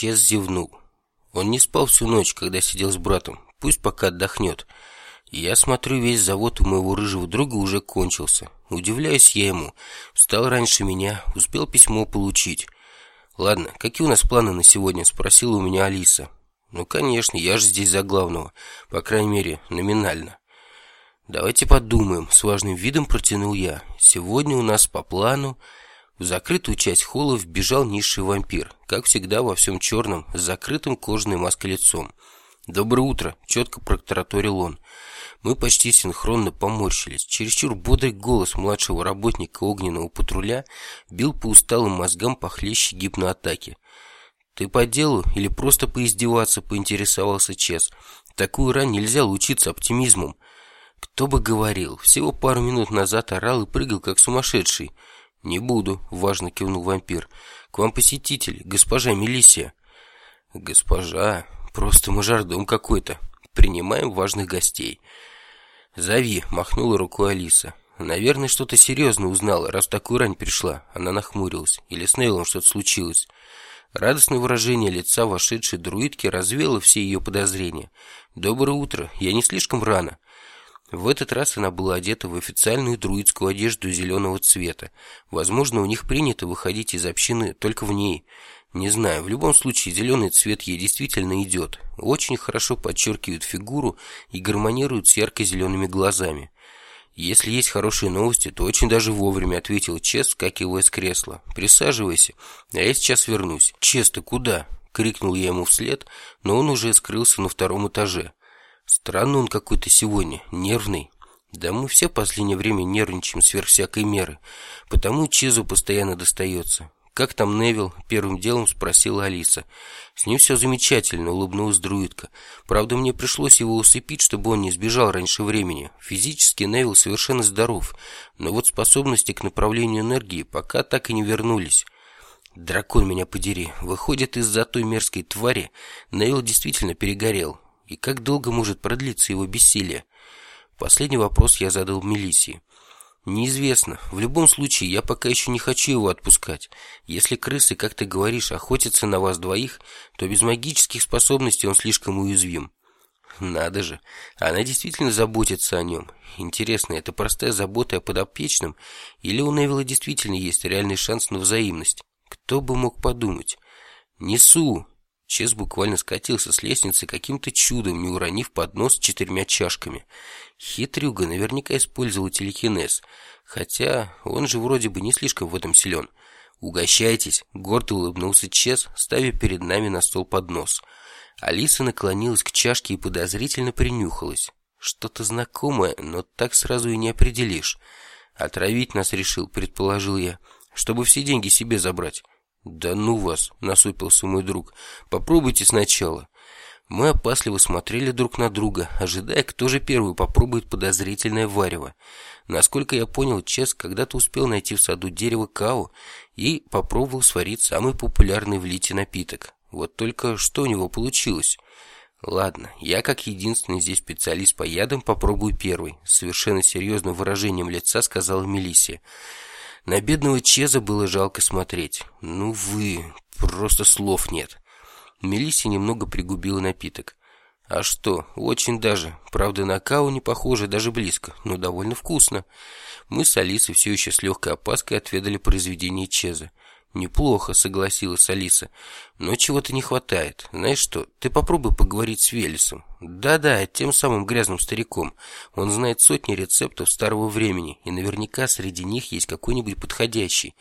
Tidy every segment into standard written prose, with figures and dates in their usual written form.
Чес зевнул. Он не спал всю ночь, когда сидел с братом. Пусть пока отдохнет. Я смотрю, весь завод у моего рыжего друга уже кончился. Удивляюсь я ему. Встал раньше меня, успел письмо получить. Ладно, какие у нас планы на сегодня? Спросила у меня Алиса. Ну, конечно, я же здесь за главного. По крайней мере, номинально. Давайте подумаем. С важным видом протянул я. Сегодня у нас по плану в закрытую часть холла вбежал низший вампир. Как всегда, во всем черном, с закрытым кожаной маской лицом. «Доброе утро!» – четко протараторил он. Мы почти синхронно поморщились. Чересчур бодрый голос младшего работника огненного патруля бил по усталым мозгам похлеще гипноатаки. «Ты по делу или просто поиздеваться?» – поинтересовался Чес. «Такую рань нельзя лучиться оптимизмом». «Кто бы говорил, всего пару минут назад орал и прыгал, как сумасшедший». «Не буду», – важно кивнул вампир. «К вам посетитель, госпожа Мелиссия». «Госпожа, просто мажордом какой-то. Принимаем важных гостей». «Зови», – махнула рукой Алиса. «Наверное, что-то серьезное узнала, раз такую рань пришла». Она нахмурилась. Или с Невиллом что-то случилось. Радостное выражение лица вошедшей друидки развеяло все ее подозрения. «Доброе утро. Я не слишком рано?» В этот раз она была одета в официальную друидскую одежду зеленого цвета. Возможно, у них принято выходить из общины только в ней. Не знаю, в любом случае зеленый цвет ей действительно идет. Очень хорошо подчеркивает фигуру и гармонирует с ярко-зелеными глазами. «Если есть хорошие новости, то очень даже вовремя», — ответил Чес, вскакивая с кресла. «Присаживайся, а я сейчас вернусь». «Чес, ты куда?» — крикнул я ему вслед, но он уже скрылся на втором этаже. Странный он какой-то сегодня, нервный. Да мы все в последнее время нервничаем сверх всякой меры, потому Чезу постоянно достается. «Как там Невилл?» – первым делом спросила Алиса. «С ним все замечательно», – улыбнулась друидка. «Правда, мне пришлось его усыпить, чтобы он не сбежал раньше времени. Физически Невилл совершенно здоров, но вот способности к направлению энергии пока так и не вернулись». «Дракон меня подери, выходит, из-за той мерзкой твари Невилл действительно перегорел. И как долго может продлиться его бессилие?» Последний вопрос я задал Мелиссии. «Неизвестно. В любом случае, я пока еще не хочу его отпускать. Если крысы, как ты говоришь, охотятся на вас двоих, то без магических способностей он слишком уязвим». «Надо же. Она действительно заботится о нем. Интересно, это простая забота о подопечном, или у Невилла действительно есть реальный шанс на взаимность? Кто бы мог подумать?» «Несу!» Чес буквально скатился с лестницы, каким-то чудом не уронив поднос с 4 чашками. Хитрюга наверняка использовал телекинез, хотя он же вроде бы не слишком в этом силен. «Угощайтесь», — гордо улыбнулся Чес, ставя перед нами на стол поднос. Алиса наклонилась к чашке и подозрительно принюхалась. Что-то знакомое, но так сразу и не определишь. «Отравить нас решил», — предположил я, — «чтобы все деньги себе забрать». «Да ну вас!» – насупился мой друг. «Попробуйте сначала». Мы опасливо смотрели друг на друга, ожидая, кто же первый попробует подозрительное варево. Насколько я понял, Чес когда-то успел найти в саду дерево као и попробовал сварить самый популярный в Лите напиток. Вот только что у него получилось? «Ладно, я как единственный здесь специалист по ядам попробую первый», – с совершенно серьезным выражением лица сказала Мелиссия. На бедного Чеза было жалко смотреть. «Ну вы, просто слов нет». Мелиссия немного пригубила напиток. «А что, очень даже. Правда, на као не похоже даже близко, но довольно вкусно». Мы с Алисой все еще с легкой опаской отведали произведение Чеза. «Неплохо», — согласилась Алиса, — «но чего-то не хватает. Знаешь что, ты попробуй поговорить с Велесом». «Да-да, тем самым грязным стариком. Он знает сотни рецептов старого времени, и наверняка среди них есть какой-нибудь подходящий».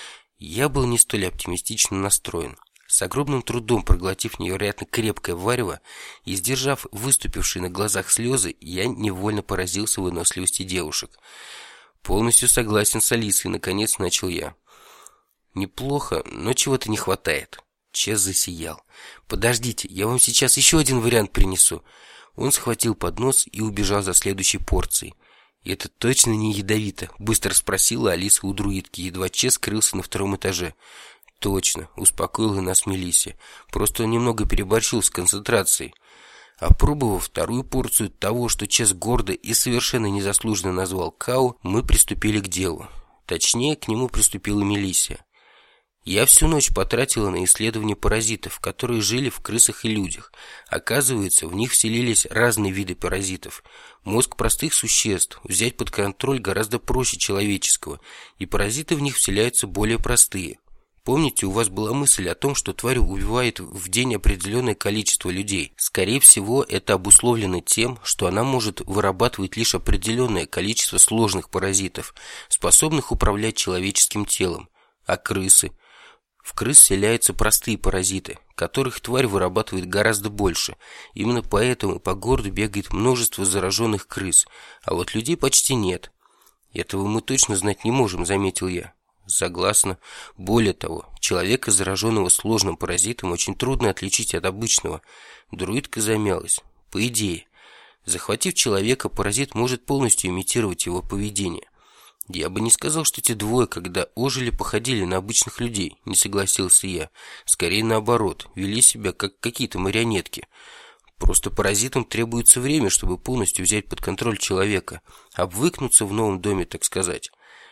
Я был не столь оптимистично настроен. С огромным трудом проглотив невероятно крепкое варево и сдержав выступившие на глазах слезы, я невольно поразился выносливости девушек. «Полностью согласен с Алисой», — наконец начал я. «Неплохо, но чего-то не хватает». Чес засиял. «Подождите, я вам сейчас еще один вариант принесу». Он схватил поднос и убежал за следующей порцией. «Это точно не ядовито?» – быстро спросила Алиса у друидки, едва Чес скрылся на втором этаже. «Точно», – успокоила нас Мелиссия. «Просто он немного переборщил с концентрацией». Опробовав вторую порцию того, что Чес гордо и совершенно незаслуженно назвал као, мы приступили к делу. Точнее, к нему приступила Мелиссия. Я всю ночь потратила на исследование паразитов, которые жили в крысах и людях. Оказывается, в них вселились разные виды паразитов. Мозг простых существ взять под контроль гораздо проще человеческого, и паразиты в них вселяются более простые. Помните, у вас была мысль о том, что тварь убивает в день определенное количество людей? Скорее всего, это обусловлено тем, что она может вырабатывать лишь определенное количество сложных паразитов, способных управлять человеческим телом. А крысы? В крыс вселяются простые паразиты, которых тварь вырабатывает гораздо больше. Именно поэтому по городу бегает множество зараженных крыс, а вот людей почти нет. Этого мы точно знать не можем, заметил я. Согласна. Более того, человека, зараженного сложным паразитом, очень трудно отличить от обычного. Друидка замялась. По идее, захватив человека, паразит может полностью имитировать его поведение. Я бы не сказал, что те двое, когда ожили, походили на обычных людей, не согласился я. Скорее наоборот, вели себя как какие-то марионетки. Просто паразитам требуется время, чтобы полностью взять под контроль человека, обвыкнуться в новом доме, так сказать.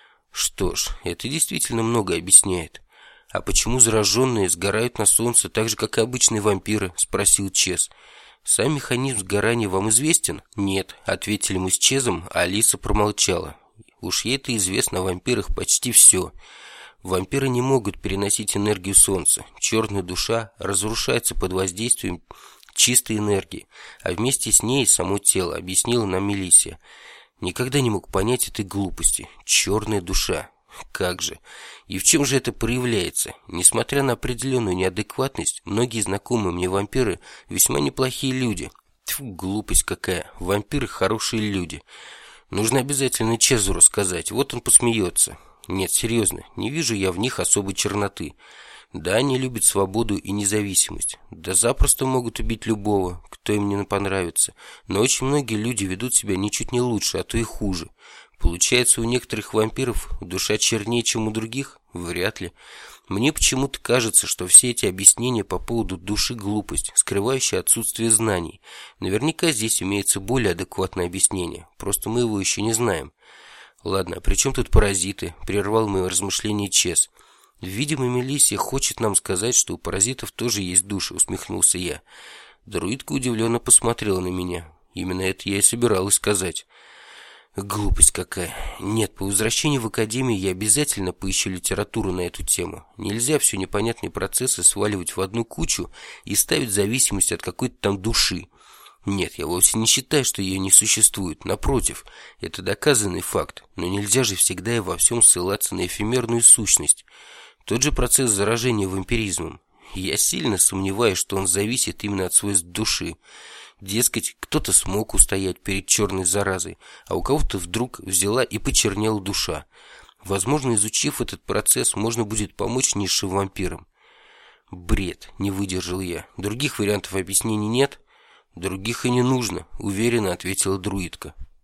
Что ж, это действительно многое объясняет. А почему зараженные сгорают на солнце так же, как и обычные вампиры? Спросил Чез. Сам механизм сгорания вам известен? Нет, ответили мы с Чезом, а Алиса промолчала. Уж ей-то известно о вампирах почти все. Вампиры не могут переносить энергию солнца. Черная душа разрушается под воздействием чистой энергии, а вместе с ней само тело, объяснила нам Мелиссия. Никогда не мог понять этой глупости. Черная душа. Как же? И в чем же это проявляется? Несмотря на определенную неадекватность, многие знакомые мне вампиры весьма неплохие люди. Тьфу, глупость какая. Вампиры хорошие люди. Нужно обязательно Чезу рассказать. Вот он посмеется. Нет, серьезно, не вижу я в них особой черноты. Да, они любят свободу и независимость. Да запросто могут убить любого, кто им не понравится. Но очень многие люди ведут себя ничуть не лучше, а то и хуже. Получается, у некоторых вампиров душа чернее, чем у других? Вряд ли. Мне почему-то кажется, что все эти объяснения по поводу души глупость, скрывающая отсутствие знаний. Наверняка здесь имеется более адекватное объяснение. Просто мы его еще не знаем. Ладно, а при чем тут паразиты? Прервал мои размышления Чез. Видимо, Мелиссия хочет нам сказать, что у паразитов тоже есть души, усмехнулся я. Друидка удивленно посмотрела на меня. Именно это я и собиралась сказать. Глупость какая. Нет, по возвращении в академию я обязательно поищу литературу на эту тему. Нельзя все непонятные процессы сваливать в одну кучу и ставить зависимость от какой-то там души. Нет, я вовсе не считаю, что ее не существует. Напротив, это доказанный факт. Но нельзя же всегда и во всем ссылаться на эфемерную сущность. Тот же процесс заражения вампиризмом. Я сильно сомневаюсь, что он зависит именно от свойств души. Дескать, кто-то смог устоять перед черной заразой, а у кого-то вдруг взяла и почернела душа. Возможно, изучив этот процесс, можно будет помочь низшим вампирам. Бред, не выдержал я. Других вариантов объяснений нет? Других и не нужно, уверенно ответила друидка.